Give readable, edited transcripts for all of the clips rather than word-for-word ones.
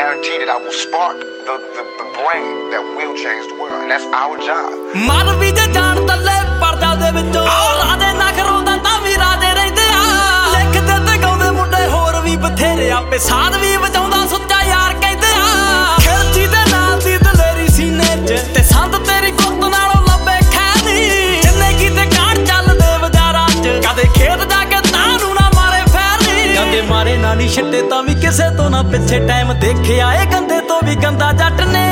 guarantee that I will spark the brain that will change the world, and that's our job. ਮਰ ਵੀ ਜੇ ਜਾਣ ਤੱਲੇ ਪਰਦਾ ਦੇ ਵਿੱਚੋਂ ਰਾਜੇ ਨਾ ਖਰੋਦਾ ਤਾਂ ਵੀ ਰਾਜੇ ਰਹਿੰਦੇ ਆ ਲਿਖਦੇ ਤੇ ਗਾਉਂਦੇ ਮੁੰਡੇ ਹੋਰ ਵੀ ਬਥੇਰੇ ਆਪੇ ਸਾਧ ਵੀ ਵਜਾਉਂਦਾ ਸੁੱਚਾ ਯਾਰ ਕਹਿੰਦੇ ਆ ਖਿਲਜੀ ਦੇ ਨਾਲ ਦੀ ਦਲੇਰੀ ਸੀਨੇ 'ਚ ਤੇ ਸੰਦ ਤੇਰੀ ਗੁੱਤ ਨਾਲੋਂ ਲੱਭੇ ਖੈਦੀ ਜਿੰਨੇ ਕੀਤੇ ਕਾਂਡ ਚੱਲਦੇ ਬਾਜ਼ਾਰਾਂ 'ਚ ਕਦੇ ਖੇਤ ਜਾ ਕੇ ਤਾਂ ਨੂੰ ਨਾ ਮਾਰੇ ਫੈਰੀ ਕਦੇ ਮਾਰੇ ਨਾ ਨੀ ਛੱਡੇ ਤਾਂ ਵੀ ਕਿਸੇ ਤੋਂ ਨਾ ਪਿੱਛੇ ਟਾਈਮ ਦੇਖਿਆ ਏ ਗੰਦੇ ਤੋਂ ਵੀ ਗੰਦਾ ਜੱਟ ਨੇ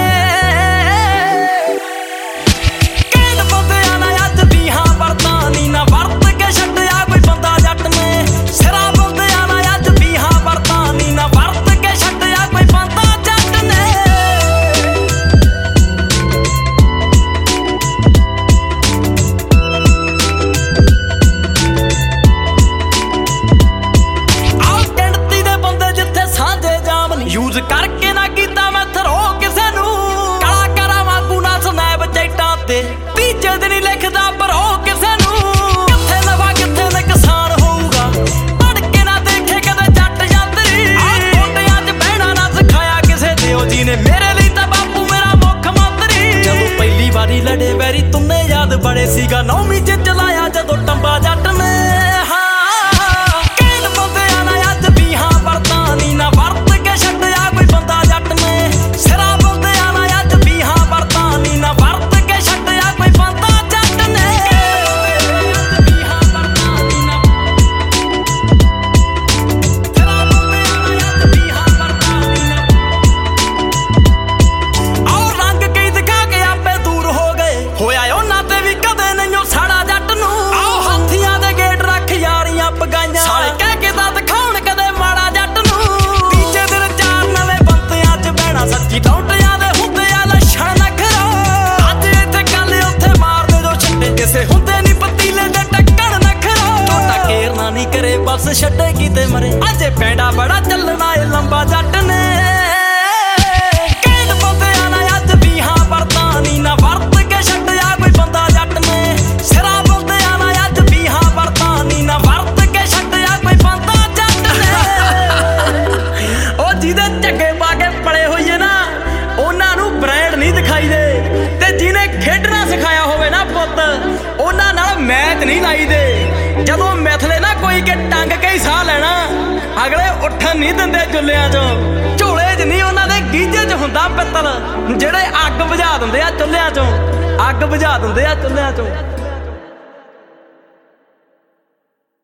ਯੂਜ਼ ਕਰਕੇ ਨਾ ਕੀਤਾ ਮੈਂ ਥਰੋ ਕਿਸੇ ਨੂੰ ਕਾਲਾ ਕਰਾਂ ਵਾਂਗੂ ਨਾ ਸਨੈਪ ਚੈਟਾਂ ਤੇ ਤੀਜੇ ਦਿਨ ਹੀ ਲਿਖਦਾ ਭਰੋ ਕਿਸੇ ਨੂੰ ਕਿੱਥੇ ਨਫਾ ਕਿੱਥੇ ਨੁਕਸਾਨ ਹੋਊਗਾ ਪੜ ਕੇ ਨਾ ਦੇਖੇ ਕਦੇ ਜੱਟ ਯਾਤਰੀ ਕੋਟਿਆਂ 'ਚ ਬਹਿਣਾ ਨਾ ਸਿਖਾਇਆ ਕਿਸੇ ਦਿਓ ਜੀ ਨੇ ਮੇਰੇ ਲਈ ਤਾਂ ਬਾਪੂ ਮੇਰਾ ਮੁੱਖ ਮੰਤਰੀ ਜਦੋਂ ਪਹਿਲੀ ਵਾਰੀ ਲੜੇ ਵੈਰੀ ਤੁੰਨੇ ਯਾਦ ਬੜੇ ਸੀਗਾ 9ਵੀਂ 'ਚ ਚਲਾਇਆ ਜਦੋਂ ਟੰਬਾ ਜੱਟ ਨੇ ਸਾਲੇ ਕਹਿ ਕੇ ਤਾਂ ਦਿਖਾਉਣ ਕਦੇ ਮਾੜਾ ਜੱਟ ਨੂੰ ਤੀਜੇ ਦਿਨ 4 ਨਵੇਂ ਬੰਤਿਆਂ 'ਚ ਬਹਿਣਾ ਸੱਚੀ ਟੌਂਟਿਆਂ ਦੇ ਹੁੰਦੇ ਆ ਲੱਛਣ ਨਖਰਾ ਅੱਜ ਇੱਥੇ ਗੱਲ ਉੱਥੇ ਮਾਰਦੇ ਜੋ ਛੱਡੇ ਕਿਸੇ ਹੁੰਦੇ ਨੀ ਪਤੀਲੇ ਦੇ ਟੱਕਣ ਨਖਰਾ ਟੋਟਾ ਕੇਰਨਾ ਨੀ ਕਰੇ ਬਸ ਛੱਡੇ ਕਿਤੇ ਮਰੇ ਅਜੇ ਪੈਂਡਾ ਬੜਾ ਚੱਲਣਾ ਏ ਲੰਬਾ ਜੱਟ ਨੇ ਕੈਦ ਬੰਦਿਆਂ ਨਾਲ ਅੱਜ ਵੀ ਹਾਂ ਵਰਤਾਂ ਨੀ ਨਾ ਵਰਤ ਕੇ ਛੱਡਿਆ ਕੋਈ ਬੰਦਾ ਜੱਟ ਨੇ ਸਿਰਾ ਬੰਦਿਆਂ ਨਾਲ ਅੱਜ ਵੀ ਹਾਂ ਵਰਤਾਂ ਨੀ ਨਾ ਵਰਤ ਜਿਹਦੇ ਝੱਗੇ ਪਾ ਕੇ ਪਲੇ ਹੋਈਏ ਨਾ ਉਹਨਾਂ ਨੂੰ ਬ੍ਰਾਂਡ ਨਹੀਂ ਦਿਖਾਈ ਦੇ ਤੇ ਜਿਹਨੇ ਖੇਡਣਾ ਸਿਖਾਇਆ ਹੋਵੇ ਨਾ ਪੁੱਤ ਉਹਨਾਂ ਨਾਲ ਮੈਚ ਨਹੀਂ ਲਾਈ ਦੇ ਜਦੋਂ ਮਿਥਲੇ ਨਾ ਕੋਈ ਕੇ ਟੰਗ ਕੇ ਹੀ ਸਾਹ ਲੈਣਾ ਅਗਲੇ ਉੱਠਣ ਨਹੀਂ ਦਿੰਦੇ ਚੁੱਲਿਆਂ 'ਚੋਂ ਝੋਲੇ 'ਚ ਨਹੀਂ ਉਹਨਾਂ ਦੇ ਗੀਝੇ 'ਚ ਹੁੰਦਾ ਪਿੱਤਲ ਜਿਹੜੇ ਅੱਗ ਬੁਝਾ ਦਿੰਦੇ ਆ ਚੁੱਲਿਆਂ 'ਚੋਂ ਅੱਗ ਬੁਝਾ ਦਿੰਦੇ ਆ ਚੁੱਲਿਆਂ 'ਚੋਂ